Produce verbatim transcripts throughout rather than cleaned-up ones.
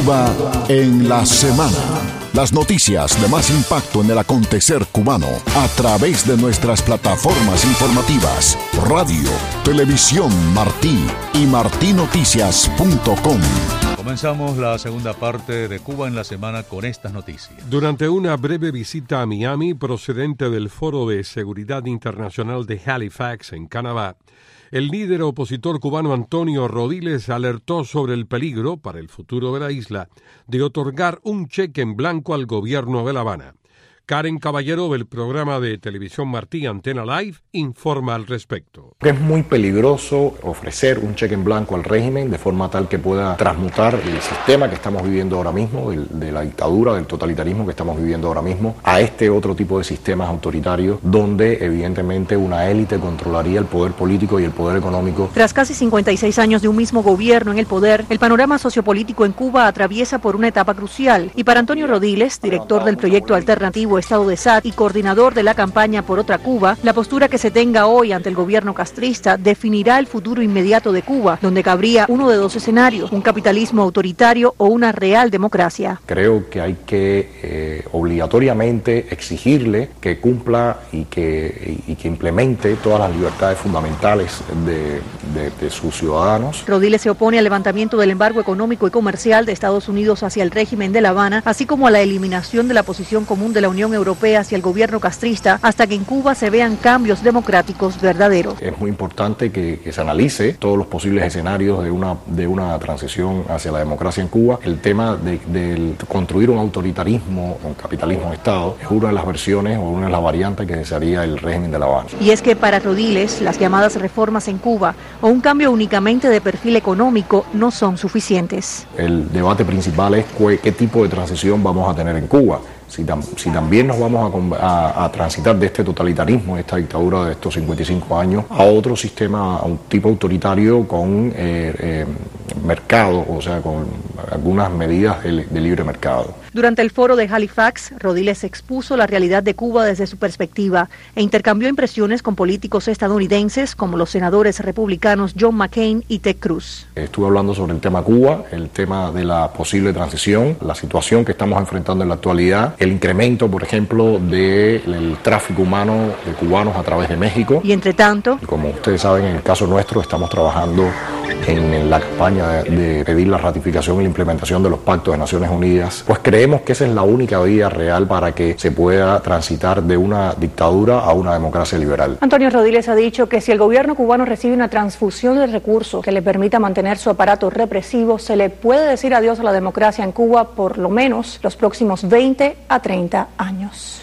Cuba en la semana. Las noticias de más impacto en el acontecer cubano a través de nuestras plataformas informativas, radio, televisión Martí y martí noticias punto com. Comenzamos la segunda parte de Cuba en la semana con estas noticias. Durante una breve visita a Miami, procedente del Foro de Seguridad Internacional de Halifax, en Canadá, el líder opositor cubano Antonio Rodiles alertó sobre el peligro para el futuro de la isla de otorgar un cheque en blanco al gobierno de La Habana. Karen Caballero, del programa de televisión Martí Antena Live, informa al respecto. Es muy peligroso ofrecer un cheque en blanco al régimen de forma tal que pueda transmutar el sistema que estamos viviendo ahora mismo, el, de la dictadura, del totalitarismo que estamos viviendo ahora mismo, a este otro tipo de sistemas autoritarios donde evidentemente una élite controlaría el poder político y el poder económico. Tras casi cincuenta y seis años de un mismo gobierno en el poder, el panorama sociopolítico en Cuba atraviesa por una etapa crucial. Y para Antonio Rodiles, director del proyecto alternativo Estado de S A T y coordinador de la campaña por otra Cuba, la postura que se tenga hoy ante el gobierno castrista definirá el futuro inmediato de Cuba, donde cabría uno de dos escenarios, un capitalismo autoritario o una real democracia. Creo que hay que eh, obligatoriamente exigirle que cumpla y que, y, y que implemente todas las libertades fundamentales de, de, de sus ciudadanos. Rodiles se opone al levantamiento del embargo económico y comercial de Estados Unidos hacia el régimen de La Habana, así como a la eliminación de la posición común de la Unión Europea hacia el gobierno castrista hasta que en Cuba se vean cambios democráticos verdaderos. Es muy importante que, que se analice todos los posibles escenarios de una, de una transición hacia la democracia en Cuba. El tema de, de construir un autoritarismo, un capitalismo de Estado, es una de las versiones o una de las variantes que desearía el régimen de La Habana. Y es que para Rodiles, las llamadas reformas en Cuba o un cambio únicamente de perfil económico no son suficientes. El debate principal es qué, qué tipo de transición vamos a tener en Cuba. Si, tam, si también nos vamos a, a, a transitar de este totalitarismo, de esta dictadura de estos cincuenta y cinco años, a otro sistema, a un tipo autoritario con eh, eh, mercado, o sea, con algunas medidas de, de libre mercado. Durante el foro de Halifax, Rodiles expuso la realidad de Cuba desde su perspectiva e intercambió impresiones con políticos estadounidenses como los senadores republicanos John McCain y Ted Cruz. Estuve hablando sobre el tema Cuba, el tema de la posible transición, la situación que estamos enfrentando en la actualidad, el incremento, por ejemplo, del tráfico humano de cubanos a través de México. Y entre tanto, como ustedes saben, en el caso nuestro estamos trabajando en la campaña de pedir la ratificación y la implementación de los pactos de Naciones Unidas, pues creemos que esa es la única vía real para que se pueda transitar de una dictadura a una democracia liberal. Antonio Rodiles ha dicho que si el gobierno cubano recibe una transfusión de recursos que le permita mantener su aparato represivo, se le puede decir adiós a la democracia en Cuba por lo menos los próximos veinte a treinta años.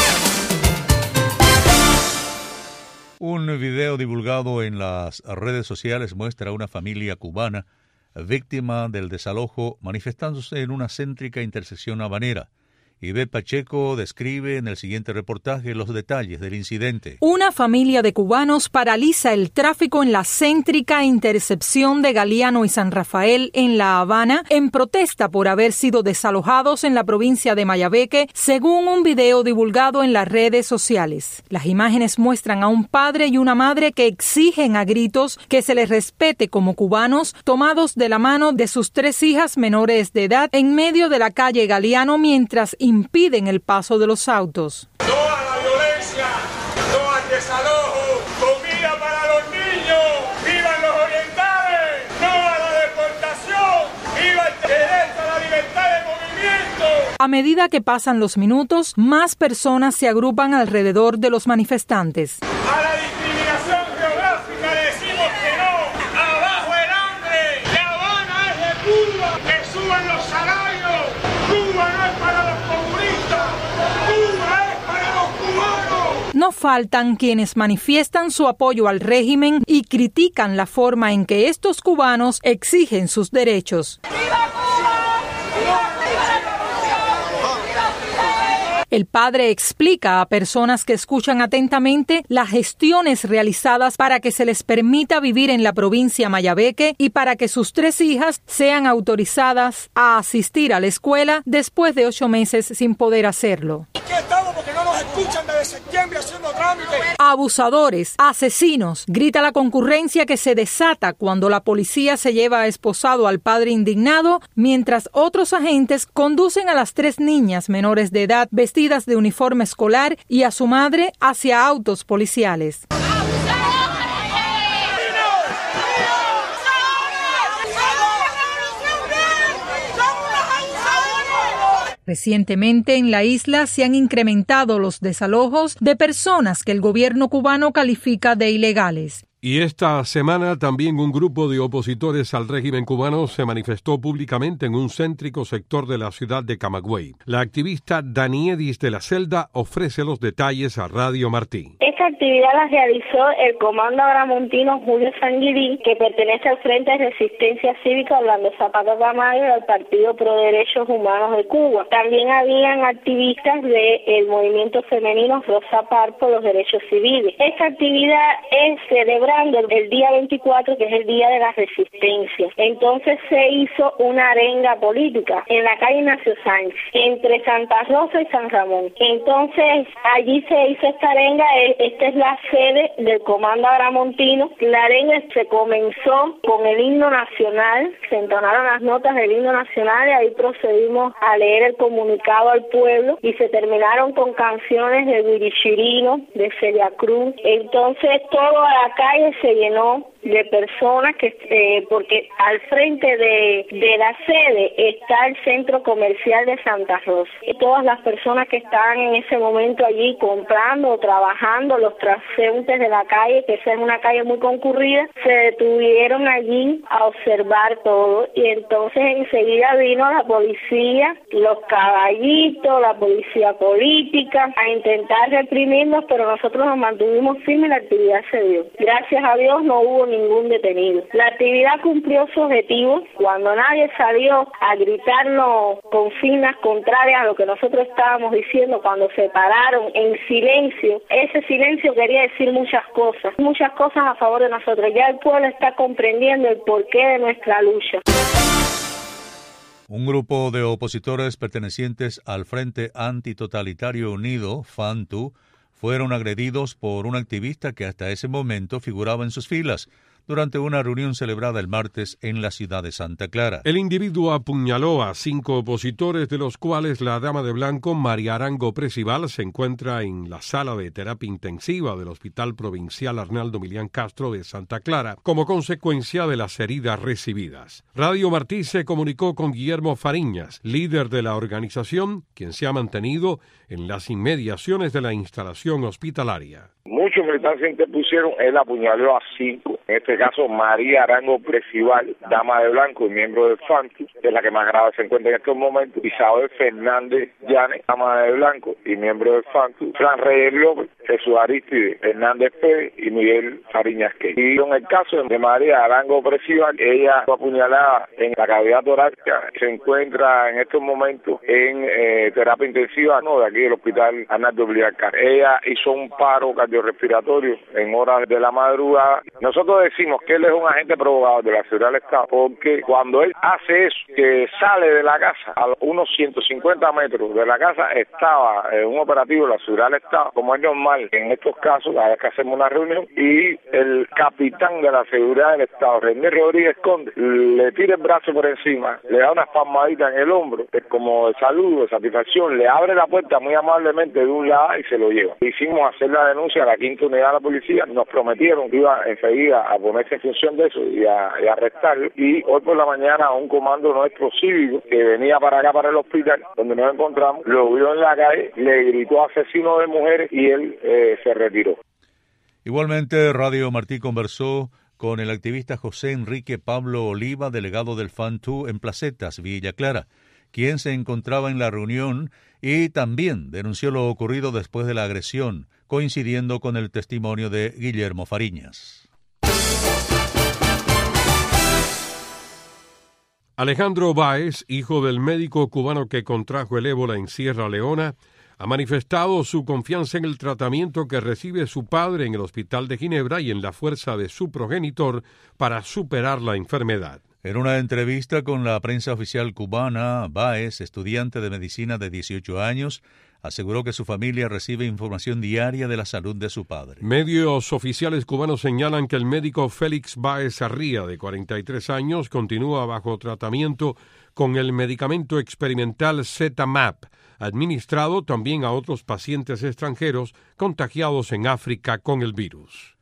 Un video divulgado en las redes sociales muestra a una familia cubana víctima del desalojo manifestándose en una céntrica intersección habanera. Ivette Pacheco describe en el siguiente reportaje los detalles del incidente. Una familia de cubanos paraliza el tráfico en la céntrica intersección de Galeano y San Rafael en La Habana en protesta por haber sido desalojados en la provincia de Mayabeque, según un video divulgado en las redes sociales. Las imágenes muestran a un padre y una madre que exigen a gritos que se les respete como cubanos, tomados de la mano de sus tres hijas menores de edad en medio de la calle Galeano mientras impiden el paso de los autos. No a la violencia, no al desalojo, comida para los niños, vivan los orientales, no a la deportación, viva el derecho a la libertad de movimiento. A medida que pasan los minutos, más personas se agrupan alrededor de los manifestantes. A la discriminación geográfica le decimos que no, abajo el hambre, La Habana es de Cuba, que suban los salarios, Cuba no es para los comunistas, Cuba es para los cubanos. No faltan quienes manifiestan su apoyo al régimen y critican la forma en que estos cubanos exigen sus derechos. ¡Viva Cuba! ¡Viva Cuba! El padre explica a personas que escuchan atentamente las gestiones realizadas para que se les permita vivir en la provincia Mayabeque y para que sus tres hijas sean autorizadas a asistir a la escuela después de ocho meses sin poder hacerlo. Aquí estamos porque no nos nos escuchan desde septiembre haciendo trámites. Abusadores, asesinos, grita la concurrencia que se desata cuando la policía se lleva esposado al padre indignado, mientras otros agentes conducen a las tres niñas menores de edad vestidas de uniforme escolar y a su madre hacia autos policiales. Recientemente en la isla se han incrementado los desalojos de personas que el gobierno cubano califica de ilegales. Y esta semana también un grupo de opositores al régimen cubano se manifestó públicamente en un céntrico sector de la ciudad de Camagüey. La activista Daniedis de la Celda ofrece los detalles a Radio Martí. Esta actividad la realizó el Comando Agramontino Julio Sanguirí, que pertenece al Frente de Resistencia Cívica Orlando Zapata Tamayo y al Partido Pro Derechos Humanos de Cuba. También habían activistas del movimiento femenino Rosa Par por los derechos civiles. Esta actividad es celebrada el día veinticuatro, que es el Día de la Resistencia. Entonces se hizo una arenga política en la calle Ignacio Sánchez, entre Santa Rosa y San Ramón. Entonces allí se hizo esta arenga. Esta es la sede del Comando Agramontino. La arenga se comenzó con el himno nacional, se entonaron las notas del himno nacional y ahí procedimos a leer el comunicado al pueblo y se terminaron con canciones de Guirichirino, de Celia Cruz. Entonces toda la calle se llenó de personas que eh, porque al frente de, de la sede está el centro comercial de Santa Rosa y todas las personas que estaban en ese momento allí comprando o trabajando, los transeúntes de la calle, que esa es una calle muy concurrida, se detuvieron allí a observar todo y entonces enseguida vino la policía, los caballitos, la policía política a intentar reprimirnos, pero nosotros nos mantuvimos firmes y la actividad se dio. Gracias a Dios no hubo ningún detenido. La actividad cumplió su objetivo. Cuando nadie salió a gritarnos consignas contrarias a lo que nosotros estábamos diciendo, cuando se pararon en silencio, ese silencio quería decir muchas cosas, muchas cosas a favor de nosotros. Ya el pueblo está comprendiendo el porqué de nuestra lucha. Un grupo de opositores pertenecientes al Frente Antitotalitario Unido, FANTU, fueron agredidos por un activista que hasta ese momento figuraba en sus filas durante una reunión celebrada el martes en la ciudad de Santa Clara. El individuo apuñaló a cinco opositores, de los cuales la dama de blanco, María Arango Precival, se encuentra en la sala de terapia intensiva del Hospital Provincial Arnaldo Milián Castro de Santa Clara, como consecuencia de las heridas recibidas. Radio Martí se comunicó con Guillermo Fariñas, líder de la organización, quien se ha mantenido en las inmediaciones de la instalación hospitalaria. Muchos militantes interpusieron, él apuñaló a cinco, en este caso María Arango Precival, dama de blanco y miembro del FANTU, que es la que más grave se encuentra en estos momentos, Isabel Fernández Llanes, dama de blanco y miembro del FANTU, Fran Reyes López, Jesús Aristide Hernández Pérez y Miguel Fariñas Key. Y en el caso de María Arango Precival, ella fue apuñalada en la cavidad torácica, se encuentra en estos momentos en eh, terapia intensiva, no, de aquí del Hospital Arnaldo Milián Castro. Ella hizo un paro cardiorrespiratorio en horas de la madrugada. Nosotros decimos que él es un agente provocador de la seguridad del Estado, porque cuando él hace eso, que sale de la casa, a unos ciento cincuenta metros de la casa, estaba en un operativo de la seguridad del Estado, como es normal en estos casos, cada vez que hacemos una reunión, y el capitán de la seguridad del Estado, René Rodríguez Conde, le tira el brazo por encima, le da unas palmaditas en el hombro, es como de saludo, de satisfacción, le abre la puerta muy amablemente de un lado y se lo lleva. Hicimos hacer la denuncia a la quinta unidad de la policía, nos prometieron que iba enseguida a ponerse en función de eso y a, y a arrestarlo, y hoy por la mañana un comando nuestro cívico que venía para acá, para el hospital, donde nos encontramos, lo vio en la calle, le gritó asesino de mujeres y él eh, se retiró. Igualmente, Radio Martí conversó con el activista José Enrique Pablo Oliva, delegado del FANTU en Placetas, Villa Clara, quien se encontraba en la reunión y también denunció lo ocurrido después de la agresión, coincidiendo con el testimonio de Guillermo Fariñas. Alejandro Báez, hijo del médico cubano que contrajo el ébola en Sierra Leona, ha manifestado su confianza en el tratamiento que recibe su padre en el Hospital de Ginebra y en la fuerza de su progenitor para superar la enfermedad. En una entrevista con la prensa oficial cubana, Báez, estudiante de medicina de dieciocho años, aseguró que su familia recibe información diaria de la salud de su padre. Medios oficiales cubanos señalan que el médico Félix Báez Arría, de cuarenta y tres años, continúa bajo tratamiento con el medicamento experimental Z-Map, administrado también a otros pacientes extranjeros contagiados en África con el virus.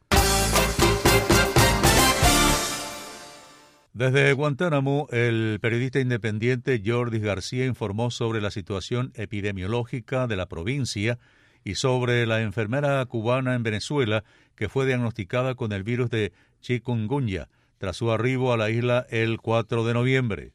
Desde Guantánamo, el periodista independiente Jordis García informó sobre la situación epidemiológica de la provincia y sobre la enfermera cubana en Venezuela que fue diagnosticada con el virus de chikungunya tras su arribo a la isla el cuatro de noviembre.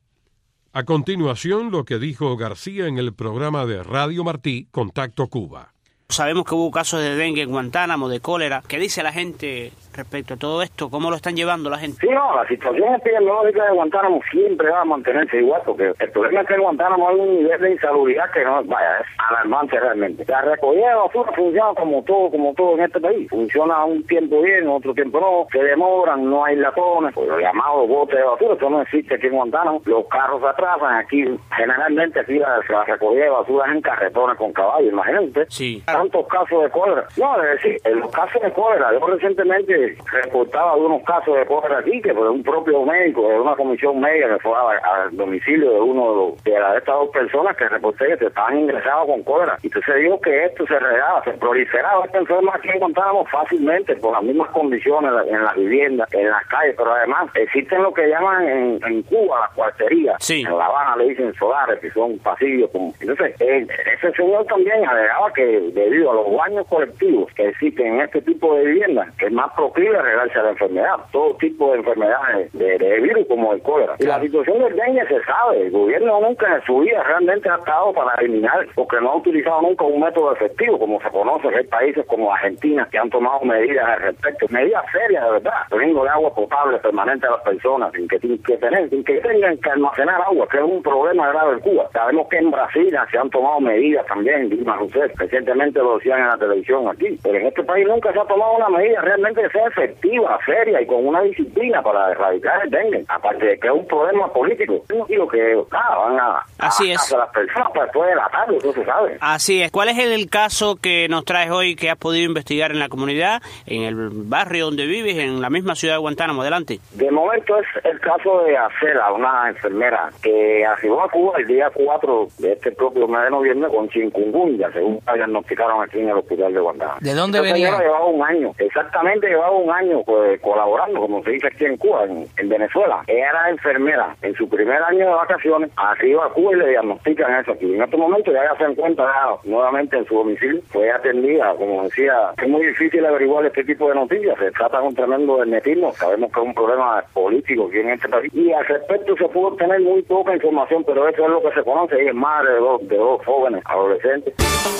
A continuación, lo que dijo García en el programa de Radio Martí, Contacto Cuba. Sabemos que hubo casos de dengue en Guantánamo, de cólera. ¿Qué dice la gente respecto a todo esto? ¿Cómo lo están llevando la gente? Sí, no, la situación epidemiológica de Guantánamo siempre va a mantenerse igual, porque el problema es que en Guantánamo hay un nivel de insalubridad que no, vaya, es alarmante realmente. La recogida de basura funciona como todo, como todo en este país. Funciona un tiempo bien, otro tiempo no, se demoran, no hay latones, pues, los llamados botes de basura, eso no existe aquí en Guantánamo. Los carros se atrasan, aquí, generalmente aquí la, la recogida de basura es en carretones con caballos, imagínate. Sí. Tantos casos de cólera. No, es decir, en los casos de cólera, yo recientemente reportaba algunos casos de cólera aquí, que fue un propio médico de una comisión médica que fue al domicilio de uno de, los, de, de estas dos personas que reporté que se estaban ingresados con cólera. Y entonces dijo que esto se regaba, se proliferaba esta enfermedad aquí encontrábamos fácilmente por las mismas condiciones en las viviendas, en las calles, pero además existen lo que llaman en, en Cuba las cuarterías. Sí. En La Habana le dicen solares, que son pasillos. Como... Entonces, eh, ese señor también alegaba que debido a los baños colectivos que existen en este tipo de viviendas, que es más proclive a regarse a la enfermedad, todo tipo de enfermedades de, de virus como el cólera. Y la situación del dengue se sabe, el gobierno nunca en su vida realmente ha estado para eliminar, porque no ha utilizado nunca un método efectivo, como se conoce que hay países como Argentina que han tomado medidas al respecto, medidas serias de verdad, poniendo agua potable permanente a las personas, sin que, sin que, tener, sin que tengan que almacenar agua, que es un problema grave en Cuba. Sabemos que en Brasil se han tomado medidas también, Dilma Rousseff, recientemente lo decían en la televisión aquí, pero en este país nunca se ha tomado una medida realmente que sea efectiva, seria y con una disciplina para erradicar el dengue, aparte de que es un problema político. Yo no digo que ah, van a, Así a, es. a las personas para después de la tarde, eso se sabe. Así es. ¿Cuál es el caso que nos traes hoy que has podido investigar en la comunidad, en el barrio donde vives, en la misma ciudad de Guantánamo? Adelante. De momento es el caso de Acela, una enfermera que arribó a Cuba el día cuatro de este propio mes de noviembre con chikungunya, según la diagnosticaron aquí en el hospital de Guantánamo. ¿De dónde Esta venía? señora llevaba un año, exactamente llevaba un año pues, colaborando, como se dice aquí en Cuba, en, en Venezuela. Ella era enfermera en su primer año de vacaciones, arriba a Cuba y le diagnostican eso aquí. En este momento ya, ya se encuentra ya, nuevamente en su domicilio, fue atendida, como decía, es muy difícil averiguar este tipo de noticias, se trata de un tremendo hermetismo, sabemos que es un problema político aquí en este país, y al respecto se pudo obtener muy poca información, pero eso es lo que se conoce, ella es madre de dos, de dos jóvenes adolescentes.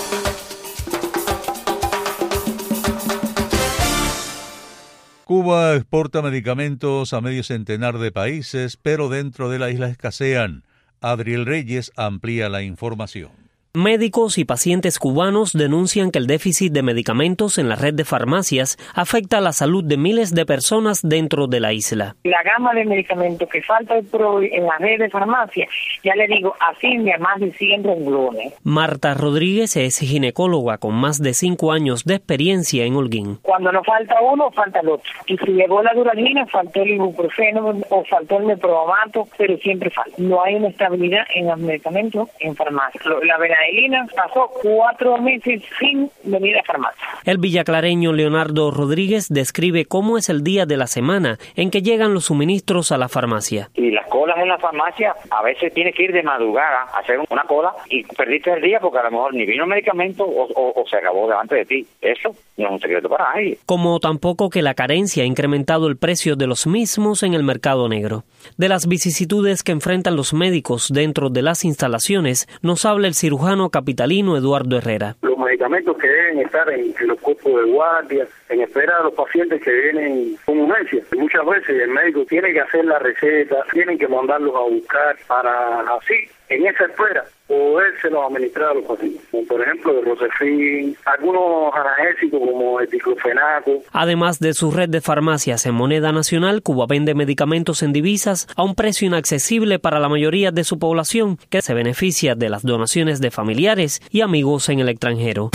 Cuba exporta medicamentos a medio centenar de países, pero dentro de la isla escasean. Adriel Reyes amplía la información. Médicos y pacientes cubanos denuncian que el déficit de medicamentos en la red de farmacias afecta la salud de miles de personas dentro de la isla. La gama de medicamentos que falta en la red de farmacia, ya le digo, asciende a más de cien renglones. Marta Rodríguez es ginecóloga con más de cinco años de experiencia en Holguín. Cuando no falta uno, falta el otro. Y si llegó la duralgina, faltó el ibuprofeno o faltó el mepromato, pero siempre falta. No hay una estabilidad en los medicamentos en farmacia. La Elina pasó cuatro meses sin venir a farmacia. El villaclareño Leonardo Rodríguez describe cómo es el día de la semana en que llegan los suministros a la farmacia. Y las colas en la farmacia, a veces tienes que ir de madrugada a hacer una cola y perdiste el día porque a lo mejor ni vino el medicamento o, o, o se acabó delante de ti. Eso no es un secreto para nadie. Como tampoco que la carencia ha incrementado el precio de los mismos en el mercado negro. De las vicisitudes que enfrentan los médicos dentro de las instalaciones, nos habla el cirujano capitalino Eduardo Herrera. Los medicamentos que deben estar en, en los cuerpos de guardia, en espera de los pacientes que vienen con urgencia. Muchas veces el médico tiene que hacer la receta, tienen que mandarlos a buscar para así en esa espera podérselos administrar a los pacientes, como por ejemplo el Rosefin, algunos analgésicos como el diclofenaco. Además de su red de farmacias en moneda nacional, Cuba vende medicamentos en divisas a un precio inaccesible para la mayoría de su población, que se beneficia de las donaciones de familiares y amigos en el extranjero.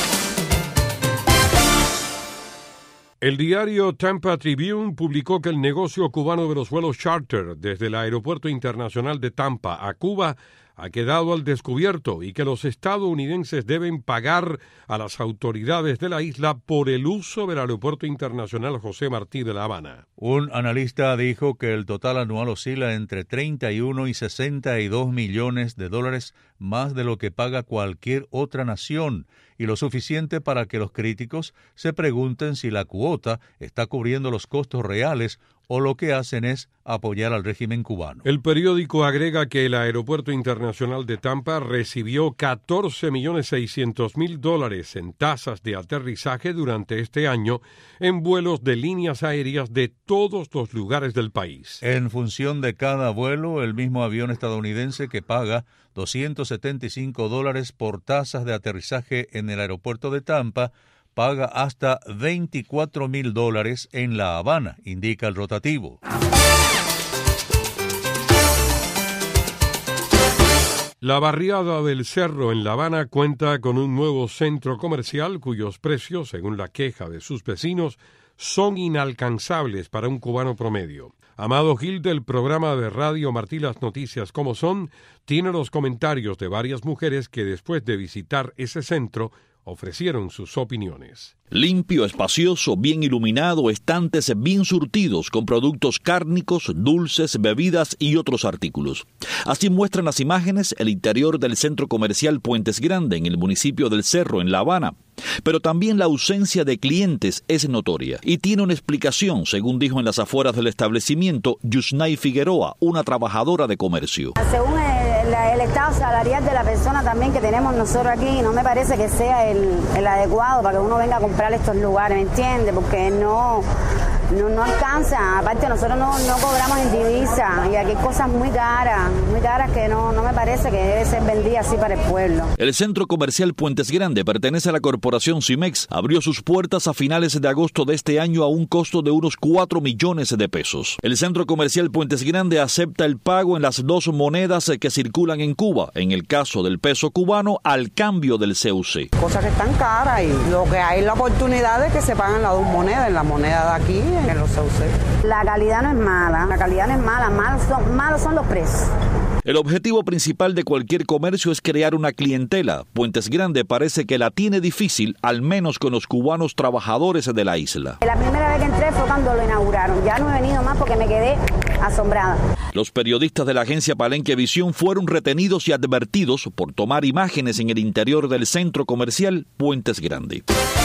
El diario Tampa Tribune publicó que el negocio cubano de los vuelos charter desde el Aeropuerto Internacional de Tampa a Cuba ha quedado al descubierto y que los estadounidenses deben pagar a las autoridades de la isla por el uso del Aeropuerto Internacional José Martí de La Habana. Un analista dijo que el total anual oscila entre treinta y uno y sesenta y dos millones de dólares, más de lo que paga cualquier otra nación, y lo suficiente para que los críticos se pregunten si la cuota está cubriendo los costos reales o lo que hacen es apoyar al régimen cubano. El periódico agrega que el Aeropuerto Internacional de Tampa recibió catorce millones seiscientos mil dólares en tasas de aterrizaje durante este año en vuelos de líneas aéreas de todos los lugares del país. En función de cada vuelo, el mismo avión estadounidense que paga doscientos setenta y cinco dólares por tasas de aterrizaje en el aeropuerto de Tampa paga hasta veinticuatro mil dólares en La Habana, indica el rotativo. La barriada del Cerro en La Habana cuenta con un nuevo centro comercial cuyos precios, según la queja de sus vecinos, son inalcanzables para un cubano promedio. Amado Gil, del programa de radio Martí Las Noticias Como Son, tiene los comentarios de varias mujeres que después de visitar ese centro ofrecieron sus opiniones. Limpio, espacioso, bien iluminado, estantes bien surtidos con productos cárnicos, dulces, bebidas y otros artículos. Así muestran las imágenes el interior del centro comercial Puentes Grande en el municipio del Cerro, en La Habana. Pero también la ausencia de clientes es notoria y tiene una explicación, según dijo en las afueras del establecimiento Yusnay Figueroa, una trabajadora de comercio. Según el, el estado salarial de la persona también que tenemos nosotros aquí, no me parece que sea el, el adecuado para que uno venga a comprar estos lugares, ¿me entiende? Porque no... No, no alcanza, aparte nosotros no, no cobramos en divisa y aquí hay cosas muy caras, muy caras que no, no me parece que debe ser vendida así para el pueblo. El centro comercial Puentes Grande pertenece a la corporación Cimex. Abrió sus puertas a finales de agosto de este año a un costo de unos cuatro millones de pesos. El centro comercial Puentes Grande acepta el pago en las dos monedas que circulan en Cuba, en el caso del peso cubano al cambio del C U C. Cosas que están caras y lo que hay la oportunidad de que se paguen las dos monedas, en la moneda de aquí, en los C U C. La calidad no es mala, la calidad no es mala, malos son, malos son los precios. El objetivo principal de cualquier comercio es crear una clientela. Puentes Grande parece que la tiene difícil, al menos con los cubanos trabajadores de la isla. La primera vez que entré fue cuando lo inauguraron. Ya no he venido más porque me quedé asombrada. Los periodistas de la agencia Palenque Visión fueron retenidos y advertidos por tomar imágenes en el interior del centro comercial Puentes Grande.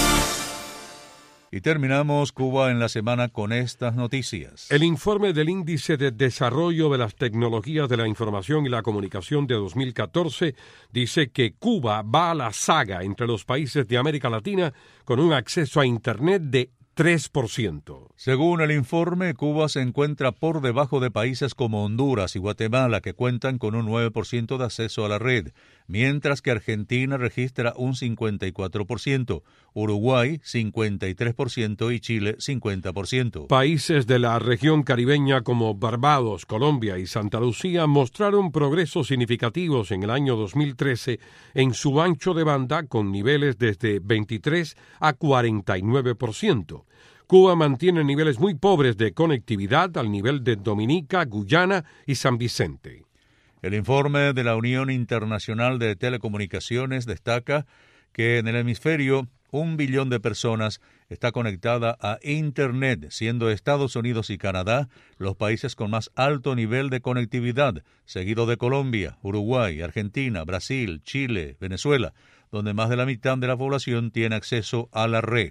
Y terminamos Cuba en la semana con estas noticias. El informe del Índice de Desarrollo de las Tecnologías de la Información y la Comunicación de dos mil catorce dice que Cuba va a la saga entre los países de América Latina con un acceso a Internet de tres por ciento. Según el informe, Cuba se encuentra por debajo de países como Honduras y Guatemala, que cuentan con un nueve por ciento de acceso a la red, mientras que Argentina registra un cincuenta y cuatro por ciento, Uruguay cincuenta y tres por ciento y Chile cincuenta por ciento. Países de la región caribeña como Barbados, Colombia y Santa Lucía mostraron progresos significativos en el año dos mil trece en su ancho de banda con niveles desde veintitrés a cuarenta y nueve por ciento. Cuba mantiene niveles muy pobres de conectividad al nivel de Dominica, Guyana y San Vicente. El informe de la Unión Internacional de Telecomunicaciones destaca que en el hemisferio un billón de personas está conectada a Internet, siendo Estados Unidos y Canadá los países con más alto nivel de conectividad, seguido de Colombia, Uruguay, Argentina, Brasil, Chile, Venezuela, donde más de la mitad de la población tiene acceso a la red.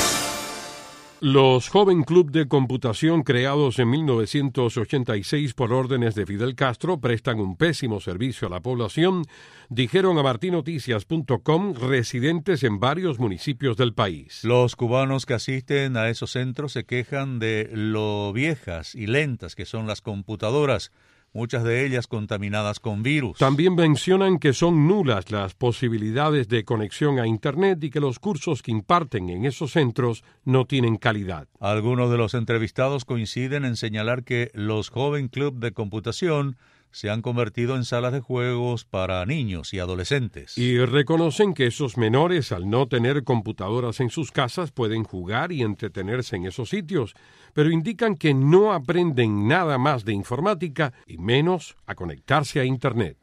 Los Joven Club de Computación, creados en mil novecientos ochenta y seis por órdenes de Fidel Castro, prestan un pésimo servicio a la población, dijeron a martí noticias punto com residentes en varios municipios del país. Los cubanos que asisten a esos centros se quejan de lo viejas y lentas que son las computadoras. muchas de ellas contaminadas con virus. También mencionan que son nulas las posibilidades de conexión a Internet y que los cursos que imparten en esos centros no tienen calidad. Algunos de los entrevistados coinciden en señalar que los Joven Club de Computación se han convertido en salas de juegos para niños y adolescentes. Y reconocen que esos menores, al no tener computadoras en sus casas, pueden jugar y entretenerse en esos sitios, pero indican que no aprenden nada más de informática y menos a conectarse a Internet.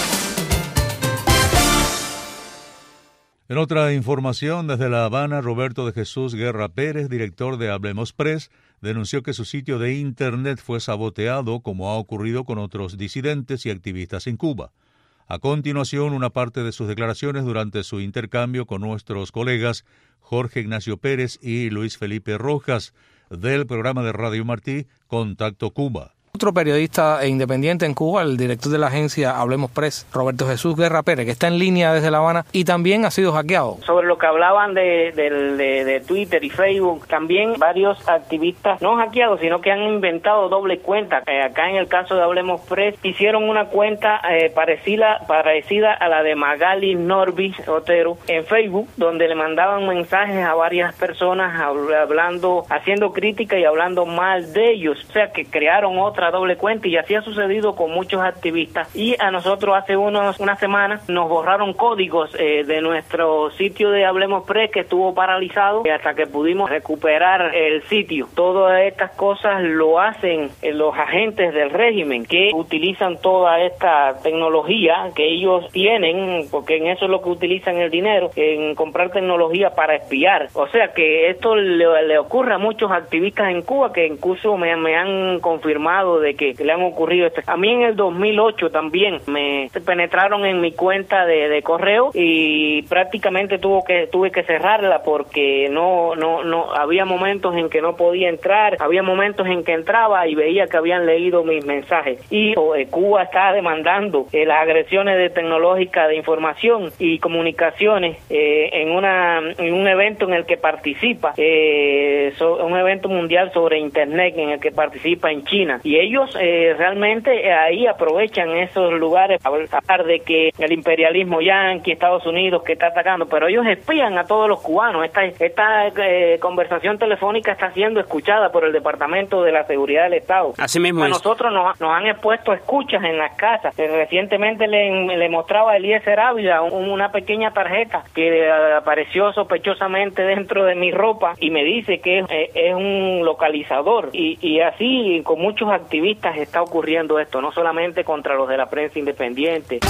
En otra información, desde La Habana, Roberto de Jesús Guerra Pérez, director de Hablemos Press, denunció que su sitio de Internet fue saboteado, como ha ocurrido con otros disidentes y activistas en Cuba. A continuación, una parte de sus declaraciones durante su intercambio con nuestros colegas Jorge Ignacio Pérez y Luis Felipe Rojas, del programa de Radio Martí Contacto Cuba. Otro periodista e independiente en Cuba, el director de la agencia Hablemos Press, Roberto Jesús Guerra Pérez, que está en línea desde La Habana y también ha sido hackeado. Sobre lo que hablaban de, de, de, de Twitter y Facebook, también varios activistas, no hackeados, sino que han inventado doble cuenta. Eh, acá en el caso de Hablemos Press, hicieron una cuenta eh, parecida, parecida a la de Magali Norbis Otero en Facebook, donde le mandaban mensajes a varias personas hablando, haciendo crítica y hablando mal de ellos. O sea, que crearon otra doble cuenta, y así ha sucedido con muchos activistas. Y a nosotros hace unos una semana nos borraron códigos eh, de nuestro sitio de Hablemos Press, que estuvo paralizado hasta que pudimos recuperar el sitio. Todas estas cosas lo hacen eh, los agentes del régimen, que utilizan toda esta tecnología que ellos tienen, porque en eso es lo que utilizan el dinero, en comprar tecnología para espiar. O sea que esto le, le ocurre a muchos activistas en Cuba, que incluso me, me han confirmado de que le han ocurrido esto. A mí en el dos mil ocho también me penetraron en mi cuenta de, de correo y prácticamente tuvo que tuve que cerrarla porque no no no había momentos en que no podía entrar, había momentos en que entraba y veía que habían leído mis mensajes. Y eh, Cuba está demandando eh, las agresiones de tecnológica de información y comunicaciones eh, en una en un evento en el que participa, eh, so, un evento mundial sobre Internet en el que participa en China. Y ellos eh, realmente ahí aprovechan esos lugares a hablar de que el imperialismo yanqui, Estados Unidos, que está atacando, pero ellos espían a todos los cubanos. Esta esta eh, conversación telefónica está siendo escuchada por el Departamento de la Seguridad del Estado. Así mismo a es. nosotros nos, nos han expuesto escuchas en las casas. Eh, recientemente le, le mostraba a Eliezer Ávila un, una pequeña tarjeta que eh, apareció sospechosamente dentro de mi ropa y me dice que eh, es un localizador. Y, y así con muchos activistas está ocurriendo esto, no solamente contra los de la prensa independiente.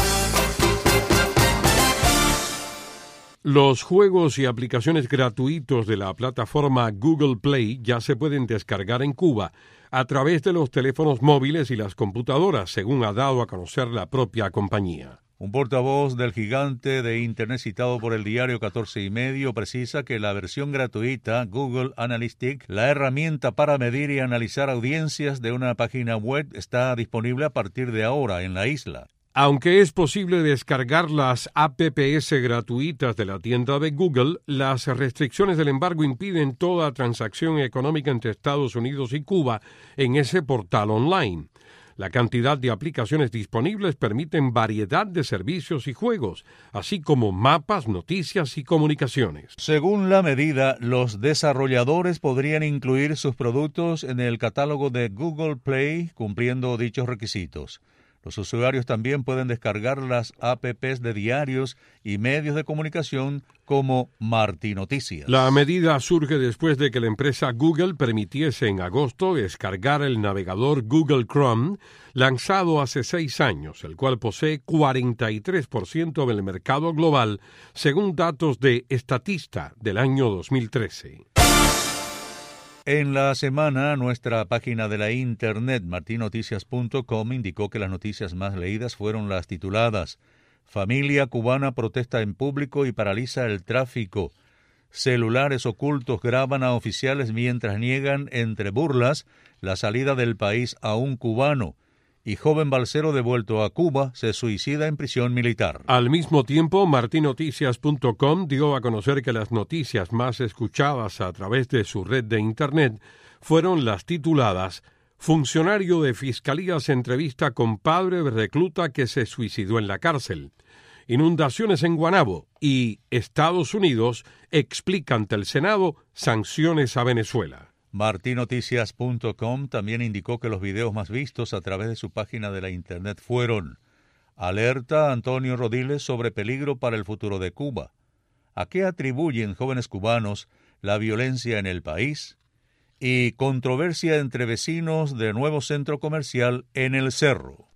Los juegos y aplicaciones gratuitos de la plataforma Google Play ya se pueden descargar en Cuba a través de los teléfonos móviles y las computadoras, según ha dado a conocer la propia compañía. Un portavoz del gigante de Internet citado por el diario catorce y medio precisa que la versión gratuita Google Analytics, la herramienta para medir y analizar audiencias de una página web, está disponible a partir de ahora en la isla. Aunque es posible descargar las apps gratuitas de la tienda de Google, las restricciones del embargo impiden toda transacción económica entre Estados Unidos y Cuba en ese portal online. La cantidad de aplicaciones disponibles permiten variedad de servicios y juegos, así como mapas, noticias y comunicaciones. Según la medida, los desarrolladores podrían incluir sus productos en el catálogo de Google Play, cumpliendo dichos requisitos. Los usuarios también pueden descargar las apps de diarios y medios de comunicación como Martí Noticias. La medida surge después de que la empresa Google permitiese en agosto descargar el navegador Google Chrome, lanzado hace seis años, el cual posee cuarenta y tres por ciento del mercado global, según datos de Statista del año dos mil trece. En la semana, nuestra página de la internet, marti noticias punto com, indicó que las noticias más leídas fueron las tituladas: Familia cubana protesta en público y paraliza el tráfico. Celulares ocultos graban a oficiales mientras niegan, entre burlas, la salida del país a un cubano. Y joven balsero devuelto a Cuba se suicida en prisión militar. Al mismo tiempo, marti noticias punto com dio a conocer que las noticias más escuchadas a través de su red de Internet fueron las tituladas Funcionario de Fiscalía se entrevista con padre de recluta que se suicidó en la cárcel. Inundaciones en Guanabo y Estados Unidos explica ante el Senado sanciones a Venezuela. Martinoticias punto com también indicó que los videos más vistos a través de su página de la Internet fueron: alerta a Antonio Rodiles sobre peligro para el futuro de Cuba. ¿A qué atribuyen jóvenes cubanos la violencia en el país? Y controversia entre vecinos de nuevo centro comercial en El Cerro.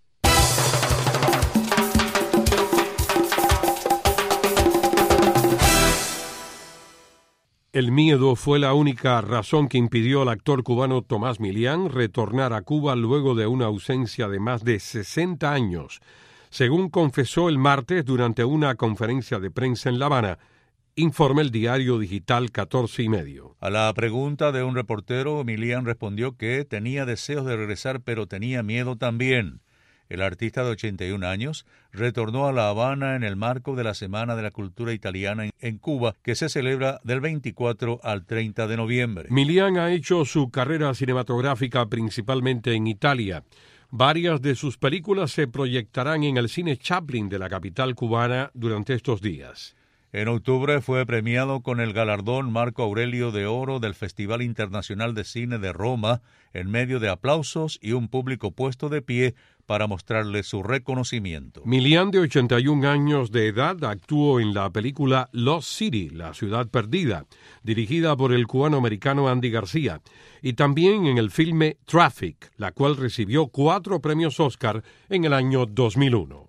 El miedo fue la única razón que impidió al actor cubano Tomás Milián retornar a Cuba luego de una ausencia de más de sesenta años, según confesó el martes durante una conferencia de prensa en La Habana, informa el diario digital catorce y medio. A la pregunta de un reportero, Milián respondió que tenía deseos de regresar, pero tenía miedo también. El artista de ochenta y un años retornó a La Habana en el marco de la Semana de la Cultura Italiana en Cuba, que se celebra del veinticuatro al treinta de noviembre. Milián ha hecho su carrera cinematográfica principalmente en Italia. Varias de sus películas se proyectarán en el cine Chaplin de la capital cubana durante estos días. En octubre fue premiado con el galardón Marco Aurelio de Oro del Festival Internacional de Cine de Roma, en medio de aplausos y un público puesto de pie para mostrarle su reconocimiento. Milián, de ochenta y un años de edad, actuó en la película Lost City, La Ciudad Perdida, dirigida por el cubano-americano Andy García, y también en el filme Traffic, la cual recibió cuatro premios Oscar en el año dos mil uno.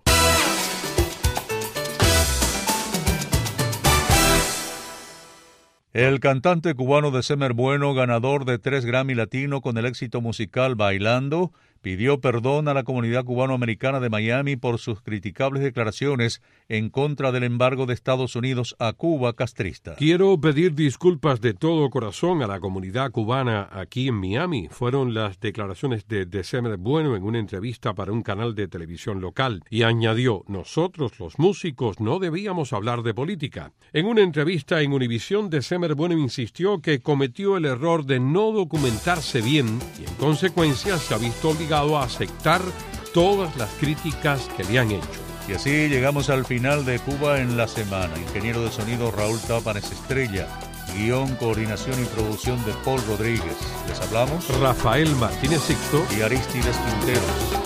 El cantante cubano December Bueno, ganador de tres Grammy Latino con el éxito musical Bailando, pidió perdón a la comunidad cubanoamericana de Miami por sus criticables declaraciones en contra del embargo de Estados Unidos a Cuba castrista. Quiero pedir disculpas de todo corazón a la comunidad cubana aquí en Miami. Fueron las declaraciones de December Bueno en una entrevista para un canal de televisión local. Y añadió, nosotros los músicos no debíamos hablar de política. En una entrevista en Univisión, December Bueno insistió que cometió el error de no documentarse bien y en consecuencia se ha visto obligado a aceptar todas las críticas que le han hecho. Y así llegamos al final de Cuba en la semana. Ingeniero de sonido Raúl Tápanes Estrella, guión, coordinación y producción de Paul Rodríguez. Les hablamos Rafael Martínez Sixto y Aristides Quinteros.